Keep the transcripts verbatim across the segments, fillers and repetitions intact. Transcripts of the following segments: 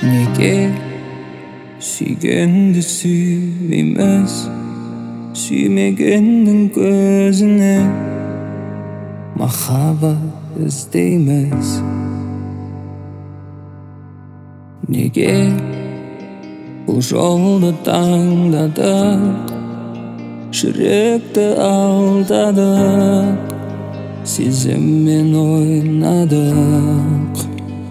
Неге сүйгенді сүймейміз, сүймегеннің көзіне махаббат іздейміз. Неге бұл жолды таңдадық, жүректі алдадық, сезіммен ойнадық.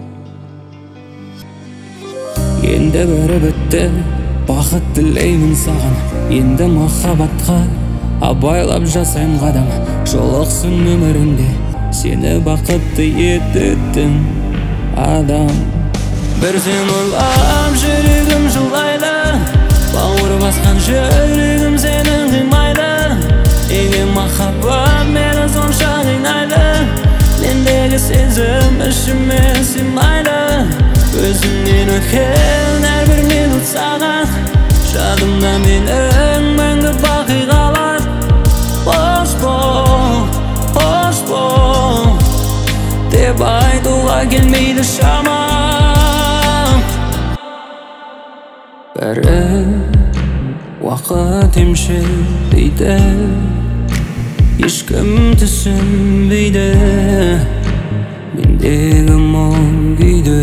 Енді бәрі бітті, бақыт тілеймін саған. Енді махаббатқа абайлап жасайын қадам. Жолықсын өмірімде сені бақытты ететін адам. Бір сен ойлап жүрегім жылайды, бауыр басқан жүрегім сенің қимайды. Неге махаббат мені сонша қинайды? Мендегі сезім ішіме сыймайды. Өзіңнен өткен әрбір минут сағат жадымда менің мәңгі бақи қалар. Қош бол, қош бол деп айтуға келмейді шамам. Бәрі уақыт емші дейді, ешкім түсінбейді мендегі мұң күйді.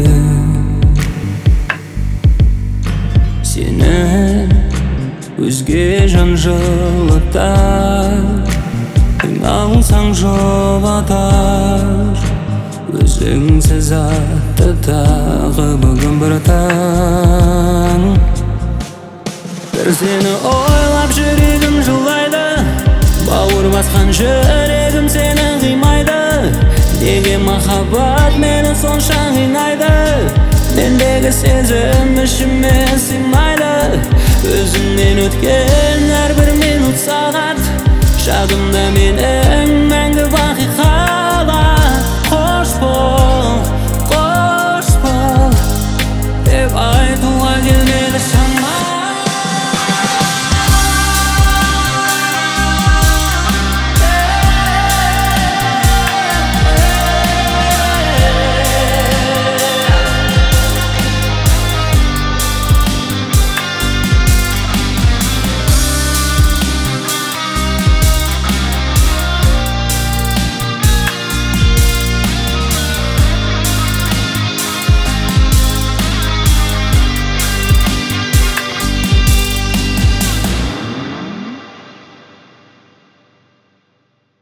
Сені өзге жан жылытар, қиналсаң жұбатар. Өзіңсіз атты тағы бүгін бір таң. Бір сені ойлап жүрегім жылайды, бауыр басқан жүрегім сені қимайды. Неге махаббат мені сонша қинайды? Мендегі сезім ішіме сыймайды. Өзіңнен өткен әрбір минут сағат жадымда менің мәңгі бақи